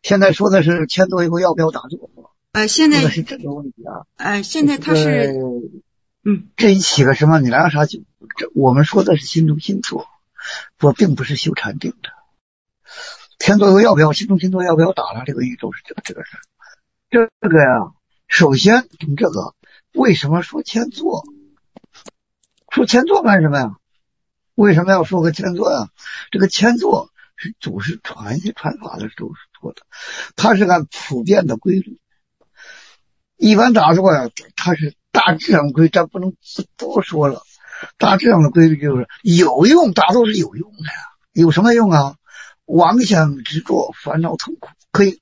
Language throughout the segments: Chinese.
现在说的是签座以后要不要打坐？ 现在说的是这个问题啊。 现在他是这一起个什么？你拿啥就？我们说的是心中心坐，并不是修禅定的。签座以后要不要心中心坐要不要打了？这个宇宙是这个事。这个呀，首先从这个为什么说签座？说签座干什么呀？为什么要说个签座呀？这个签座是祖师传法的时候说的，它是按普遍的规律。一般打坐呀，它是大致上规律，咱不能不多说了。大致上的规律就是有用，打坐是有用的呀。有什么用啊？妄想执着、烦恼痛苦，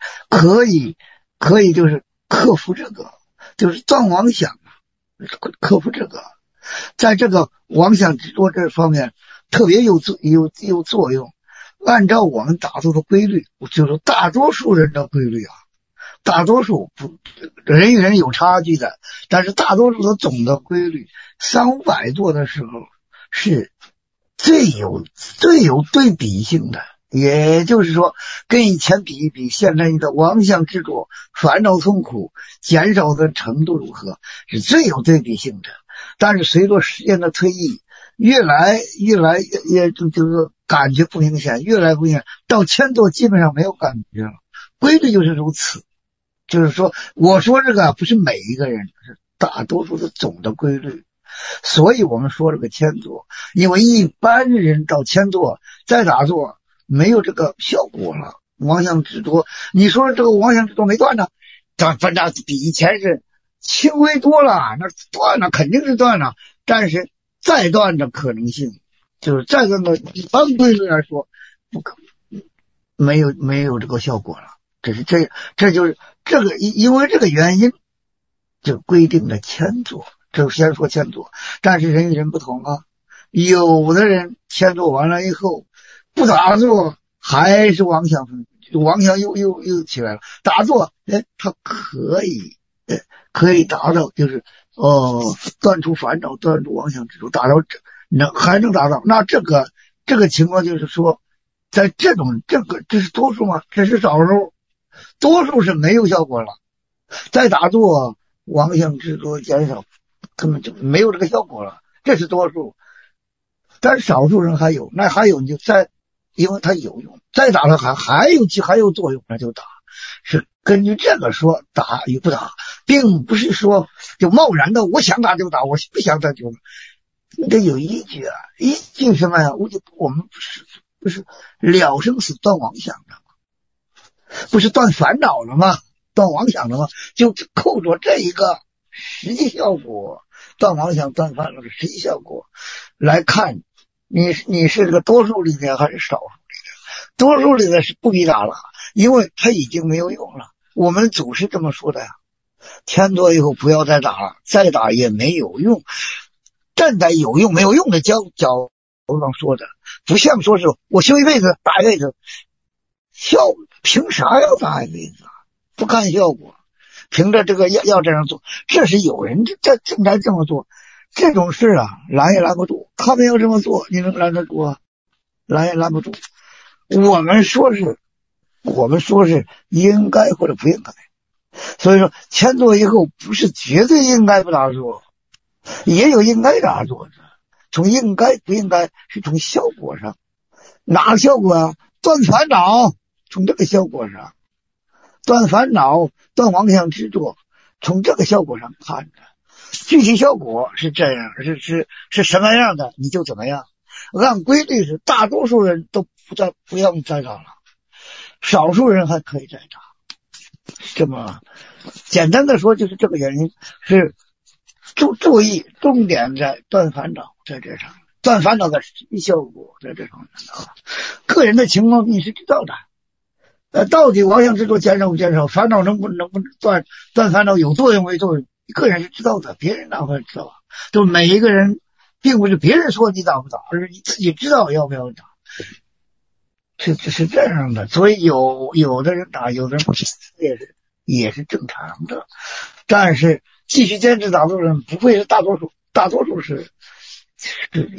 可以就是克服这个，就是断妄想，克服这个。在这个妄想执着这方面特别有作用。按照我们打坐的规律，就是大多数人的规律啊，大多数人与人有差距的，但是大多数的总的规律，300-500坐的时候是最有对比性的。也就是说，跟以前比一比，现在你的妄想执着、烦恼痛苦减少的程度如何，是最有对比性的。但是随着时间的推移，越来也就是感觉不明显，越来不明显，到签座基本上没有感觉了。规律就是如此。就是说，我说这个不是每一个人，是大多数的总的规律。所以我们说这个签座，因为一般人到签座再打坐没有这个效果了。妄想执着，你说这个妄想执着没断呢？反正比以前是轻微多了，那断了肯定是断了，但是再断的可能性，就是再断的一般规律来说，不可没有这个效果了。这就是这个因为这个原因就规定了签座。这先说签座，但是人与人不同啊。有的人签座完了以后不打坐，还是妄想又起来了。打坐他可以达到就是断除烦恼，断除妄想执着，达到还能达到。那这个情况就是说，在这是多数吗？这是少数，多数是没有效果了。再打坐，妄想执着减少，根本就没有这个效果了。这是多数，但是少数人还有，那还有你就因为它有用，再打了还有作用，那就打。是根据这个说打与不打，并不是说就贸然的我想打就打，我不想打就打。你得有依据啊，依据什么呀？我们不是了生死断妄想的吗？不是断烦恼了吗？断妄想了吗？就扣着这一个实际效果，断妄想断烦恼的实际效果来看，你是这个多数里面还是少数里面？多数里面是不必打了，因为它已经没有用了。我们祖是这么说的呀，签座以后不要再打了，再打也没有用。站在有用没有用的角度上说的，不像说是我修一辈子打一辈子，凭啥要打一辈子啊？不看效果，凭着这个要这样做，这是有人正在这么做，这种事啊拦也拦不住。他们要这么做，你能拦得住啊？拦也拦不住。我们说是应该或者不应该，所以说签座以后不是绝对应该不打坐，也有应该打坐的。从应该不应该是从效果上，哪个效果啊？断烦恼，从这个效果上，断烦恼断妄想执着，从这个效果上看着，具体效果是这样，是什么样的你就怎么样。按规律是大多数人都不用再打了，少数人还可以再打。这么简单的说，就是这个原因，是注意重点在断烦恼，在这上，断烦恼的实际效果在这上面啊。个人的情况你是知道的，到底妄想执着减少不减少，烦恼能不能断烦恼有作用没作用，你个人是知道的，别人哪会知道啊？就每一个人并不是别人说你打不打，而是你自己知道要不要打，是这样的。所以有的人打，有的人不也是正常的。但是继续坚持打坐的人不会是大多数是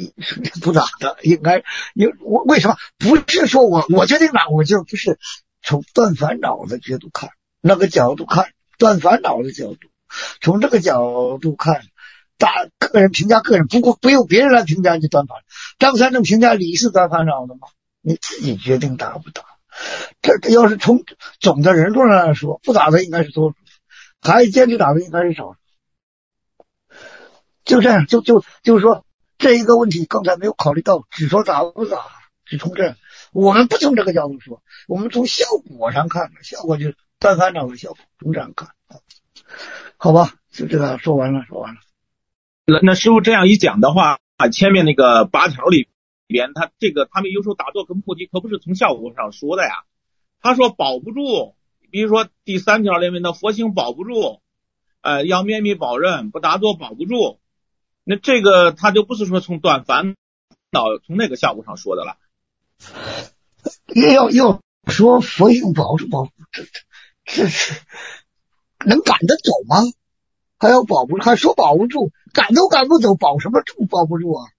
不打的。应该为什么不是说我决定打我就不是从断烦恼的角度看，那个角度看，断烦恼的角度，从这个角度看，个人评价个人，不由别人来评价你断烦恼。张三能评价你是断烦恼的吗？你自己决定打不打。这要是从总的人数上来说，不打的应该是多数，还坚持打的应该是少数。就这样，就是说这一个问题刚才没有考虑到，只说打不打，只从这，我们不从这个角度说，我们从效果上看，效果就是断烦恼的效果，从这样看，好吧，就这个说完了。 那师傅这样一讲的话，前面那个8条里边，他们有时候打坐跟菩提可不是从效果上说的呀。他说保不住，比如说第3条里面的佛性保不住，要绵密保任，不打坐保不住。那这个他就不是说从断烦恼从那个效果上说的了。 要说佛性保住，这能赶得走吗？还要保不住，还说保不住，赶都赶不走，保什么住？保不住啊！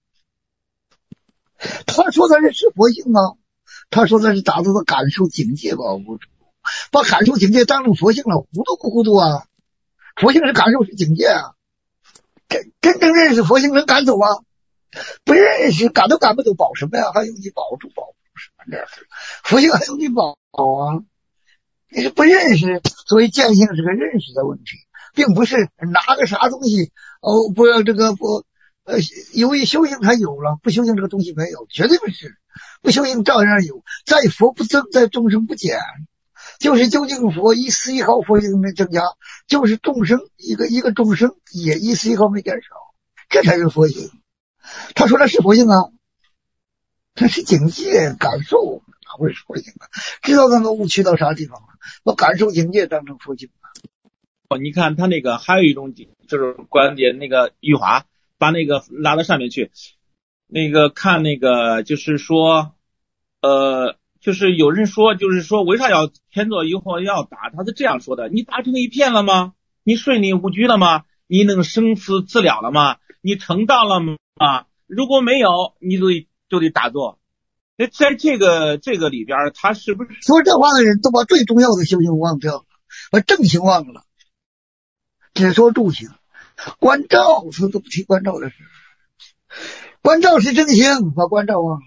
他说的是佛性啊，他说的是打坐的感受境界保不住，把感受境界当成佛性了，糊涂不糊涂啊？佛性是感受是境界啊，真正认识佛性能赶走啊？不认识赶都赶不走，保什么呀？还用你保住保不住？这佛性还用你保啊？你是不认识，所以见性是个认识的问题，并不是拿个啥东西不要这个不由于修行才有了，不修行这个东西没有，绝对不是，不修行照样有，在佛不增，在众生不减，就是究竟佛一丝一毫佛性没增加，就是众生一个众生也一丝一毫没减少，这才是佛性。他说的是佛性啊，他是境界感受，哪会是佛性啊？知道他们误区到啥地方了？把感受境界当成佛性啊。 你看他那个还有一种就是观点，那个玉华把那个拉到上面去，那个看那个就是说就是有人说就是说为啥要天坐以后要打，他是这样说的，你打成一片了吗？你顺利无拘了吗？你能生死自了了吗？你成道了吗？如果没有，你就得打坐。在这个里边，他是不是说这话的人都把最重要的修行忘掉了，把正行忘了，只说住行，关照他都不提关照的事，关照是正行，把关照忘了，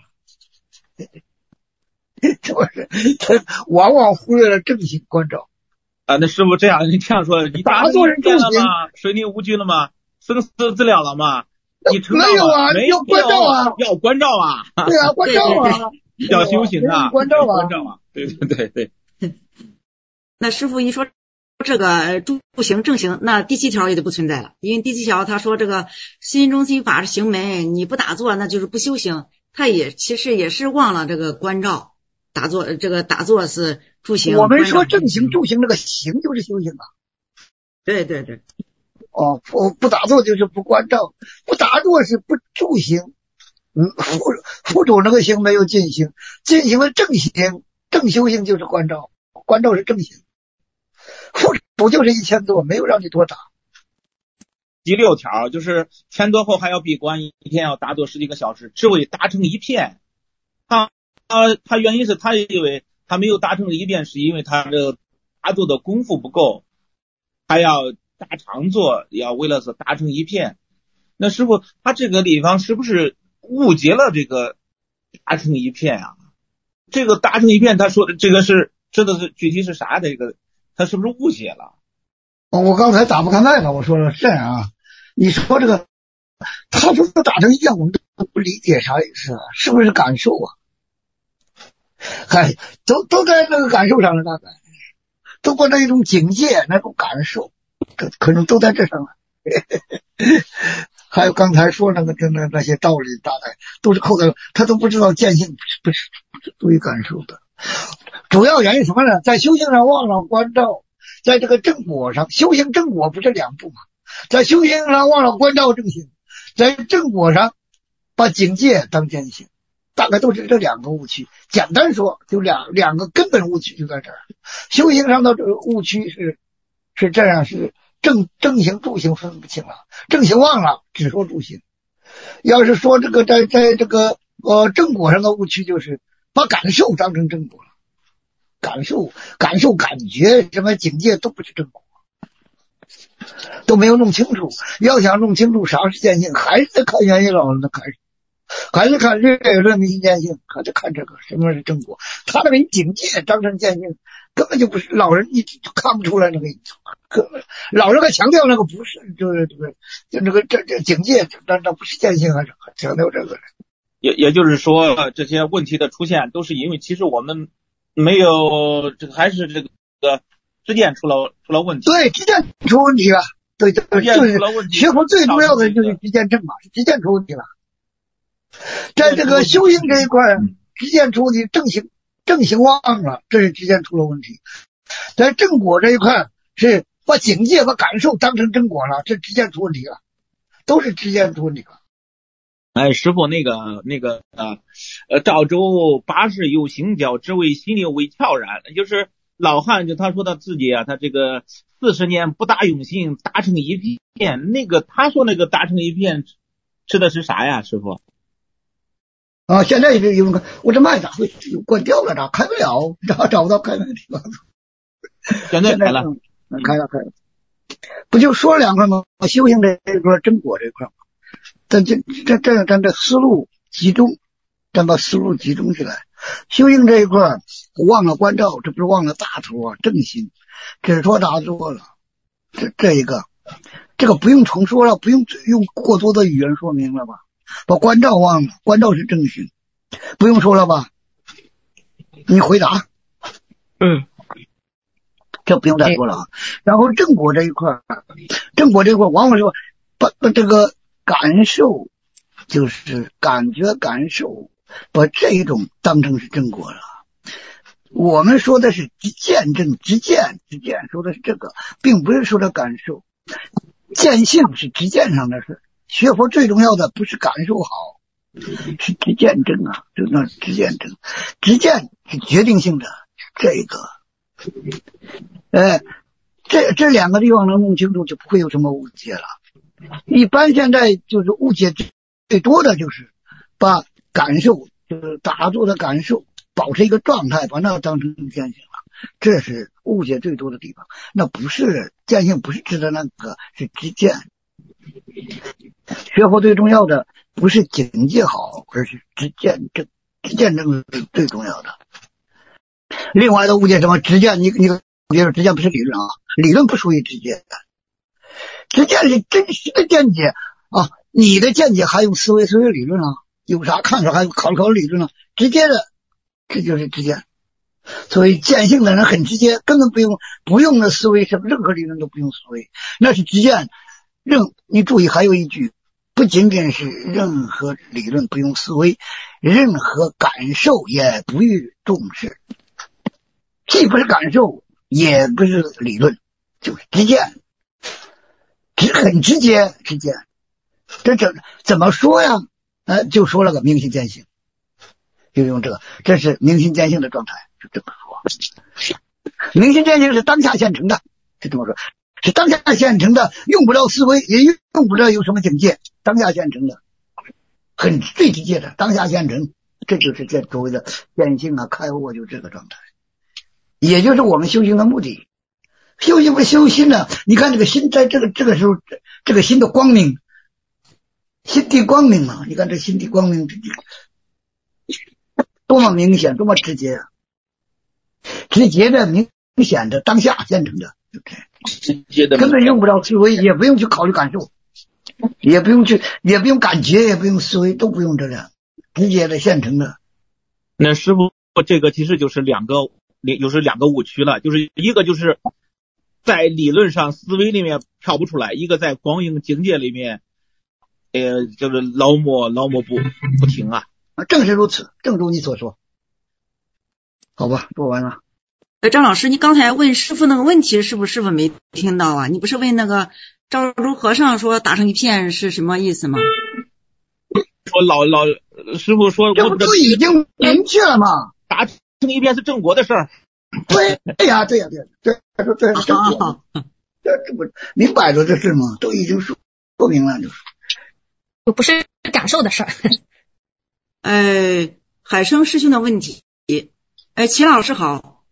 是不是？他往往忽略了正行关照啊。那师傅这样，你这样说，你打坐人变了吗？水逆无拘了吗？生死自了了吗？你成道了没有啊？没有关照啊？ 要关照啊？ 对啊，关照啊， 要修行啊， 关照啊， 对。 那师傅一说这个住行正行，那第7条也就不存在了，因为第7条他说这个心中心法是行门，你不打坐那就是不修行，他其实也是忘了这个关照。打坐是住行， 我们说正行住行，这个行就是修行啊。 对。 不打坐就是不关照，不打坐是不住行。副主那个行没有进行，进行了正行，正修行就是关照，关照是正行。副主就是一千多，没有让你多打。 第6条就是前多后还要闭关，一天要打坐10几个小时，只为打成一片。他原因是他以为他没有打成一片，是因为他这个打坐的功夫不够，还要打长坐，要为了是打成一片。那师傅他这个地方是不是误解了这个打成一片啊？这个打成一片他说的这个是真的是具体是啥的，这个他是不是误解了？ 我刚才打不开麦了，我说了这样啊，你说这个他说打成一片，我们都不理解啥意思啊？是不是感受啊？都在那个感受上了，大概都过那一种境界，那种感受，可能都在这上了。还有刚才说那些道理，大概都是扣在，他都不知道见性不是属于感受的。主要原因什么呢？在修行上忘了关照，在这个正果上，修行正果不是两步吗？在修行上忘了关照正行，在正果上把境界当见性，大概都是这两个误区。简单说，就两个根本误区就在这儿。修行上的这个误区是这样，是正行住行分不清了，正行忘了，只说住行。要是说这个在这个正果上的误区，就是把感受当成正果了。 感受、感觉什么境界都不是正果，都没有弄清楚。要想弄清楚啥是见性，还是得看原因老人的开始，还是看日论明心见性，还得看这个什么是正果。他那个境界当成见性，根本就不是老人，你就看不出来那个。老人还强调那个不是，就是就那个这境界，那不是见性啊，强调这个。 也就是说，这些问题的出现都是因为其实我们没有这个，还是这个知见出了问题。 对，知见出问题了。对，就是学佛最重要的就是知见正嘛，是知见出问题了。在这个修行这一块，知见出问题，正行忘了，这是知见出了问题。在正果这一块，是把境界和感受当成正果了，这知见出问题了，都是知见出问题了。 哎，师父，赵州八世有行教，只为心灵为悄然。就是老汉，就他说他自己啊，他这个40年不大用心，打成一片。他说那个打成一片，指的是啥呀，师父？ 啊，现在是有个，我这麦咋会关掉了？咋开不了？找不到开麦的地方。 现在开了， 开了。不就说两块吗？修行这一块，真果这一块。咱这思路集中，咱把思路集中起来。修行这一块忘了关照，这不是忘了大图啊，正心，只说打坐了。这一个，这个不用重说了，不用用过多的语言说明了吧？把关照忘了，关照是正心，不用说了吧？你回答。这不用再说了啊。然后正果这一块往往说把这个感受，就是感觉感受，把这一种当成是正果了。我们说的是见证，直见说的是这个，并不是说的感受。见性是直见上的事，学佛最重要的不是感受好，是直见证啊，这叫直见证。直见是决定性的，这个这两个地方能弄清楚，就不会有什么误解了。一般现在就是误解最多的就是把感受，就是打坐的感受保持一个状态，把那当成见性了，这是误解最多的地方。那不是见性，不是指的那个，是直见。学佛最重要的不是境界好，而是直见正，直见正是最重要的。另外的误解什么直见，你比如说直见不是理论啊，理论不属于直见，直见是真实的见解啊。你的见解还用思维理论啊？有啥看法还用考理论啊？直接的，这就是直见。所以见性的人很直接，根本不用的思维，什么任何理论都不用思维，那是直见。你注意还有一句，不仅仅是任何理论不用思维，任何感受也不予重视，既不是感受，也不是理论，就是直见，很直接，直见。这怎么说呀？就说了个明心见性，就用这个，这是明心见性的状态，就这么说。明心见性是当下现成的，是这么说，是当下现成的，用不着思维，也用不着有什么境界，当下现成的，很最直接的当下现成，这就是所谓的见性啊，开悟啊，就这个状态，也就是我们修行的目的。修行不修心呢？你看这个心在这个时候，这个心的光明，心地光明嘛，你看这心地光明多么明显，多么直接啊！直接的、明显的、当下现成的，对不对？ 直接的， 根本用不着思维，也不用去考虑感受，也不用感觉，也不用思维，都不用这样，直接的现成的。 那师父，这个其实就是两个误区了，就是一个就是在理论上思维里面跳不出来，一个在光影境界里面，就是老摸不停啊。 正是如此，正如你所说。好吧，说完了。 张老师，你刚才问师父那个问题，师父没听到啊？你不是问那个赵州和尚说打成一片是什么意思吗？ 我老师父说， 这不都已经明确了吗？ 打成一片是正果的事儿。 对呀，对，他说这是正果，这不明摆着这事吗？都已经说明了，就是不是感受的事儿。 海生师兄的问题，齐老师好，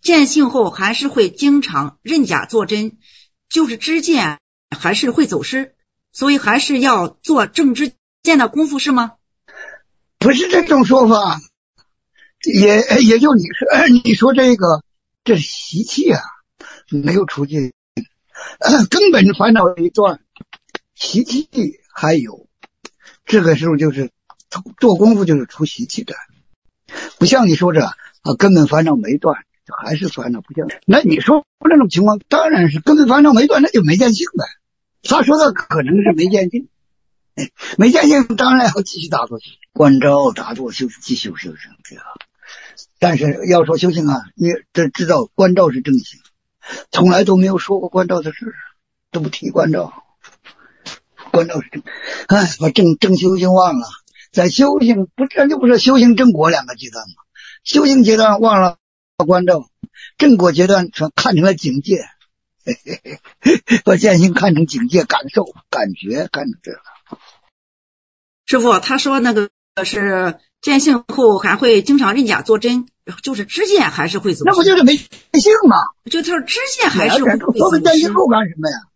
见性后还是会经常认假作真，就是知见还是会走失，所以还是要做正知见的功夫，是吗？ 不是这种说法，也就你说这是习气啊，没有出境，根本烦恼一断，习气还有，这个时候就是做功夫就是出习气的，不像你说这根本烦恼没断，还是烦恼不像。那你说这种情况当然是根本烦恼没断，那就没见性呗。他说的可能是没见性，没见性当然要继续打坐，观照打坐继续修行，对吧？但是要说修行啊，你这知道观照是正行，从来都没有说过观照的事，都不提观照。观照是正，把正修行忘了，在修行这就不是修行正果两个阶段吗？修行阶段忘了观照，正果阶段看成了境界，把见性看成境界，感受感觉看成这个。 师父他说那个是见性后还会经常认假作真，就是知见还是会走失， 那不就是没性吗？ 就他说知见还是会走失。 说个见性后干什么呀？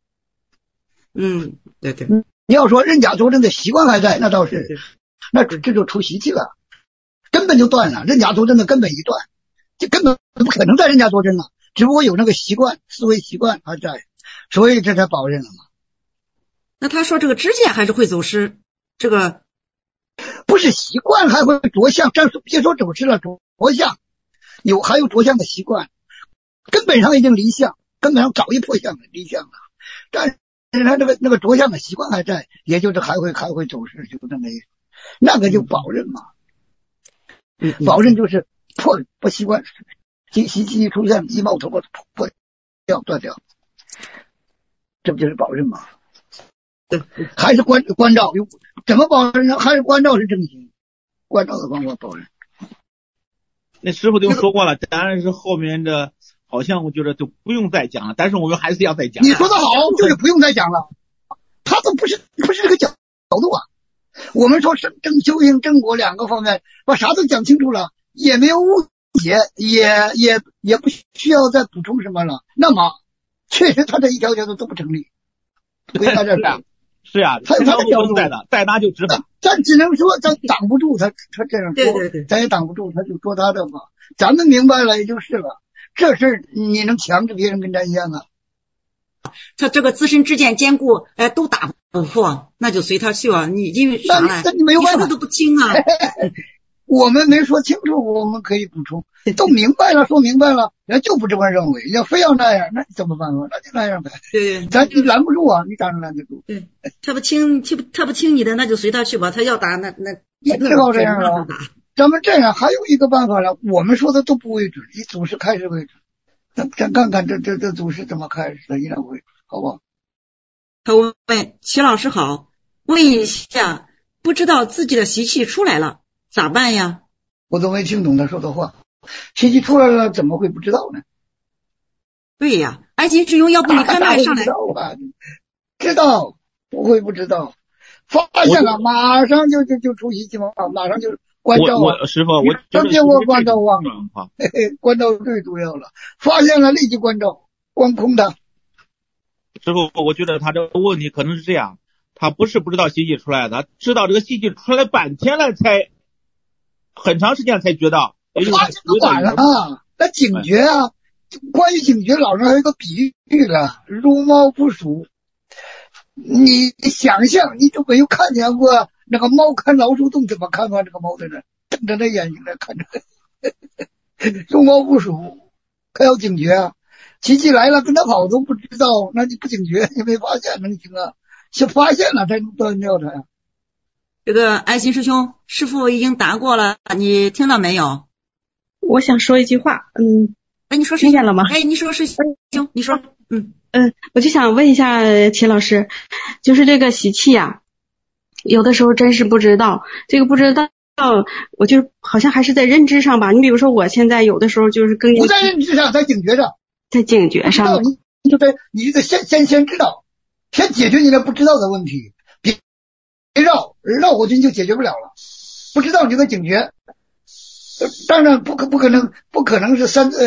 对对。 你要说认假作真的习惯还在，那倒是，那这就出习气了，根本就断了，认假作真的根本一断，就根本不可能再认假作真了，只不过有那个习惯，思维习惯还在，所以这才保认了嘛。 那他说这个知见还是会走失，这个不是习惯还会着相，这别说走失了，着相还有着相的习惯，根本上已经离相，根本上早一破相离相了，但是他那个着相的习惯还在，也就是还会走失，就这么一那个就保认嘛。保认就是破不习惯，习气出现一冒头破掉断掉，这不就是保认吗？ 对， 还是关照，怎么保认呢？还是关照是正行，关照的方法保认。 那师傅就说过了，当然是后面这好像我觉得就不用再讲了，但是我们还是要再讲。 你说的好，就是不用再讲了，他都不是这个角度啊。我们说正修行正果两个方面，把啥都讲清楚了，也没有误解，也不需要再补充什么了。那么确实他这一条条都不成立，回答这是。 是啊， 他有他的角度在的，再拿就执法。 咱只能说咱挡不住他这样说， 对， 咱也挡不住他就说他的话，咱们明白了也就是了。这事你能强制别人跟咱一样啊？ 他这个自身知见坚固，都打不破，那就随他去啊。你因为啥呢？ 那你没有办法， 你说的都不清啊。 我们没说清楚，我们可以补充，都明白了，说明白了，人就不这么认为，要非要那样，那怎么办法？那就那样呗。 对， 咱拦不住啊，你咋能拦得住？ 对，他不听你的，那就随他去吧。他要打，那只好这样了。咱们这样还有一个办法了，我们说的都不为准，以祖师开始为准。咱看看这祖师怎么开始的，依然为准，好不好？ 他问齐老师好，问一下，不知道自己的习气出来了咋办呀？ 我都没听懂他说的话，习气出来了怎么会不知道呢？ 对呀，爱心师兄，要不你开麦上来？ 知道不会不知道，发现了马上就出习气嘛，马上就关照。 我师傅，我刚才我关照忘了，关照最重要了，发现了立即关照，光空的。 师傅，我觉得他这个问题可能是这样，他不是不知道习气出来的，知道这个习气出来半天了，才很长时间才觉到。 发现的晚了啊，那警觉啊，关于警觉，老师还有一个比喻了，如猫不属。你想象，你都没有看见过那个猫看老鼠洞怎么看法？这个猫在那瞪着那眼睛在看着，如猫不属，可要警觉啊！习气来了，跟他跑都不知道，那你不警觉，你没发现能行啊？先发现了才能断掉它呀。 这个爱心师兄，师父已经答过了，你听到没有？ 我想说一句话， 你说听见了吗？ 你说师兄，你说， 我就想问一下齐老师，就是这个习气呀，有的时候真是不知道，这个不知道，我就好像还是在认知上吧。你比如说，我现在有的时候就是更不在认知上，在警觉上， 在警觉上， 你就得你得先知道，先解决你那不知道的问题，别绕过去你就解决不了了。不知道你就得警觉，当然不可能是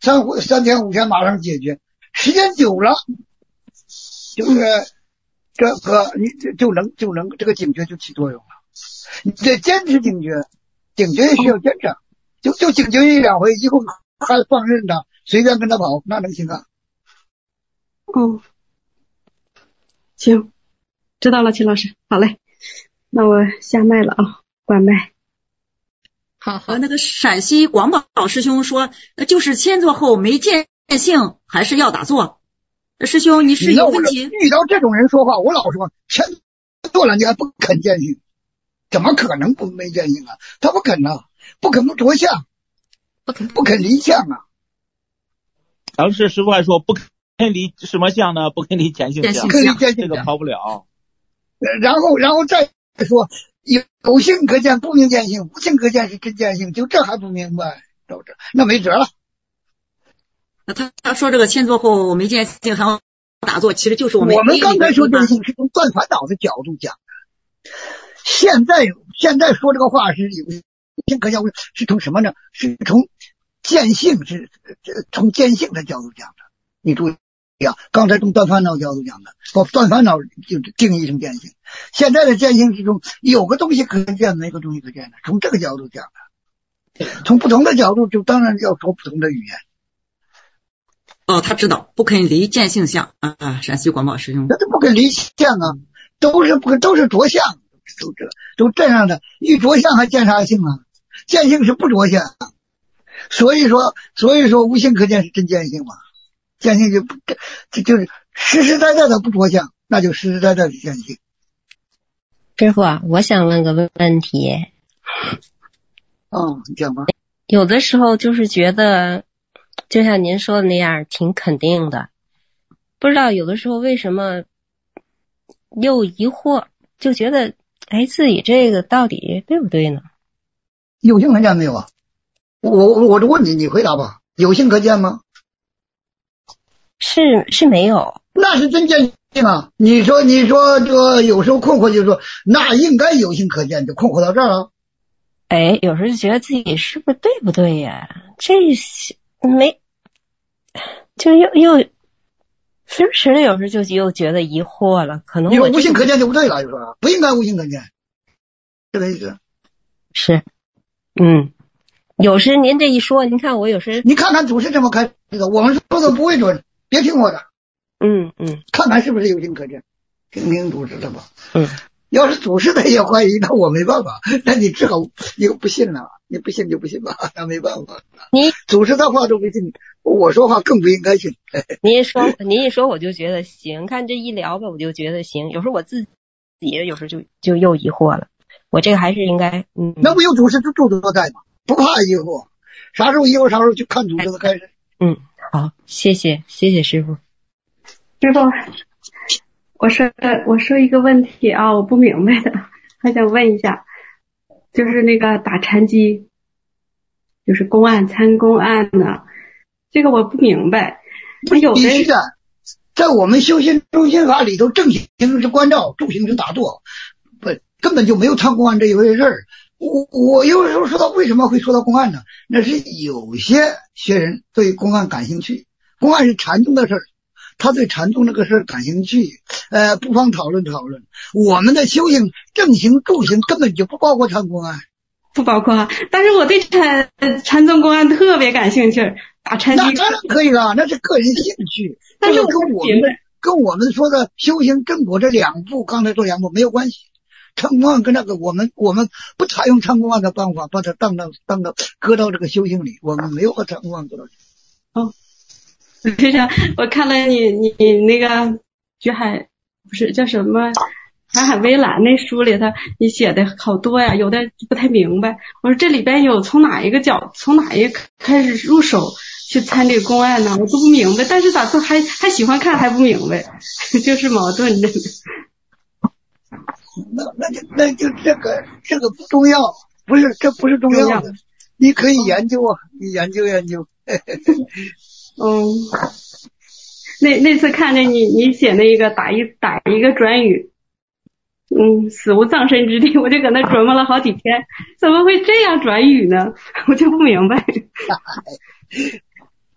3天5天马上解决，时间久了，就是这个你就能这个警觉就起作用了。你得坚持警觉，警觉也需要坚持，就警觉1、2回，以后还放任他随便跟他跑，那能行啊？ 行，知道了，秦老师，好嘞，那我下麦了啊，关麦。 好，那个陕西广宝师兄说，就是签坐后没见性，还是要打坐。师兄，你是有问题？ 遇到这种人说话，我老说签坐了你还不肯见性，怎么可能没见性啊？他不肯啊，不肯不着相，不肯离相啊。 当时师傅还说不肯离什么相呢？不肯离见性相，这个跑不了。 然后再说有性可见，不明见性；无性可见是真见性，就这还不明白，那没辙了。 他说这个签坐后没见性还要打坐，其实就是我们刚才说见性是从断烦恼的角度讲的，现在说这个话是有性可见，是从什么呢？是从见性，是从见性的角度讲的。你注意啊，刚才从断烦恼角度讲的，断烦恼就定义成见性。现在的见性是从有个东西可见，没个东西可见的，从这个角度讲的。从不同的角度，就当然要说不同的语言。 他知道不肯离见性相啊，陕西广宝师兄， 那都不肯离相啊，都是着相，都这样的，一着相还见啥性啊？见性是不着相，所以说无性可见是真见性嘛，见性就是实实在在的不着相，那就实实在在的见性。 师傅啊，我想问个问题。 你讲吧。 有的时候就是觉得就像您说的那样挺肯定的，不知道有的时候为什么又疑惑，就觉得自己这个到底对不对呢？ 有性可见没有啊？我就问你，你回答吧。有性可见吗？ 是没有。 那是真见性啊！你说这个有时候困惑，就说那应该有性可见，就困惑到这儿了。 有时候就觉得自己是不是对不对呀？这没，就又时不时的，有时候就又觉得疑惑了。可能你说无性可见就不对了，就说不应该无性可见，这个意思是。有时您这一说，您看我有时你看看祖师这么开的，我们说的不会准，别听我的。看看是不是有性可见，听听祖师的吧。要是祖师的也怀疑，那我没办法，那你只好你不信了，你不信就不信吧，那没办法。你祖师的话都不信，我说话更不应该信。 您一说我就觉得行，看这一聊吧，我就觉得行。有时候我自己有时候就又疑惑了，我这个还是应该那不有祖师就住都在吗？不怕疑惑，啥时候疑惑啥时候去看祖师的开始。 好，谢谢师傅。 师傅，我说一个问题啊，我不明白的，还想问一下，就是那个打禅机，就是公案参公案呢，这个我不明白。有必须的，在我们修心中心法里头，正行是观照，助行是打坐，根本就没有参公案这一回事儿。我有时候说到为什么会说到公案呢？那是有些学人对公案感兴趣，公案是禅宗的事儿，他对禅宗那个事儿感兴趣，不妨讨论讨论。我们的修行正行助行根本就不包括参公案， 不包括。但是我对禅宗公案特别感兴趣，打禅机那当然可以了，那是个人兴趣， 但是跟我们说的修行正果这两步，刚才说两步没有关系。参公案跟那个我们不采用参公案的办法，把它当到搁到这个修行里，我们没有把参公案搁到。 非常，我看了你那个觉海不是叫什么海海微澜那书里头，你写的好多呀，有的不太明白。我说这里边有从哪一个开始入手去参这个公案呢？我都不明白，但是咋说还喜欢看还不明白，就是矛盾的。 那就这个不重要，这不是重要的，你可以研究啊，你研究。 那次看见你写那个打一个转语，死无葬身之地，我就搁那琢磨了好几天，怎么会这样转语呢？我就不明白。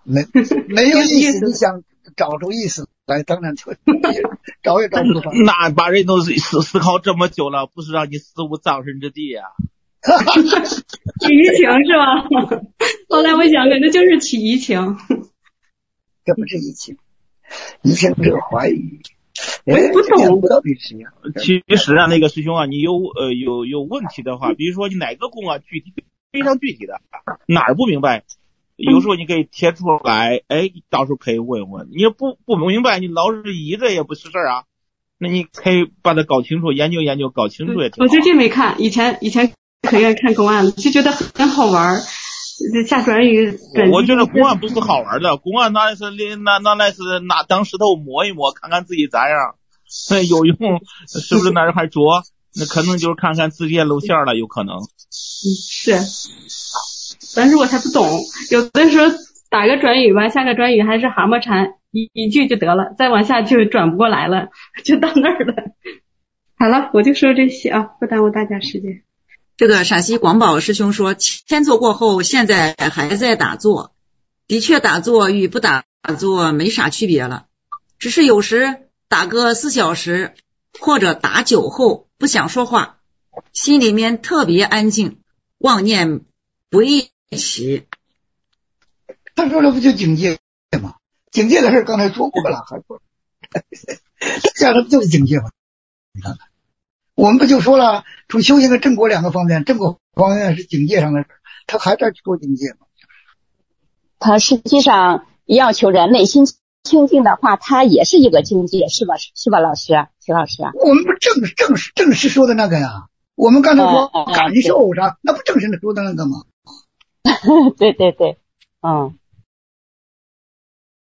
没有意思，你想找出意思来，当然就找也找不出。 那把人都思考这么久了，不是让你死无葬身之地呀？ 起疑情是吧？后来我想，可能就是起疑情。 这不是疑情，疑情这个怀疑。 不懂不到底是呀。 其实啊，那个师兄啊，你有问题的话，比如说你哪个宫啊，非常具体的，哪儿不明白，有时候你可以贴出来，哎，到时候可以问问。你不明白，你老是疑着也不是事儿啊。那你可以把它搞清楚，研究研究，搞清楚也挺好。 我最近没看，以前可愿意看公案了，就觉得很好玩。下转语， 我觉得公案不是好玩的，公案那来是拿当石头磨一磨，看看自己咋样，有用是不是哪儿还拙？那可能就是看看字节露馅了，有可能。 是，但是我才不懂，有的时候打个转语吧，下个转语还是蛤蟆蝉，一句就得了，再往下就转不过来了，就到那儿了。好了，我就说这些啊，不耽误大家时间。 这个陕西广宝师兄说，签错过后现在还在打坐，的确打坐与不打坐没啥区别了，只是有时打个4小时或者打久后不想说话，心里面特别安静，妄念不一起。 他说这不就警戒吗？警戒的事刚才说过了，还说下来不就是警戒吗？你看看，我们不就说了，从修行和正果2个方面，正果方面是警戒上的事，他还在说警戒吗？ 他实际上要求人内心清净的话，他也是一个境界，是吧？是吧，老师？徐老师？ 我们不正是说的那个呀？我们刚才说感受啥，那不正是说的那个吗？ 对对对，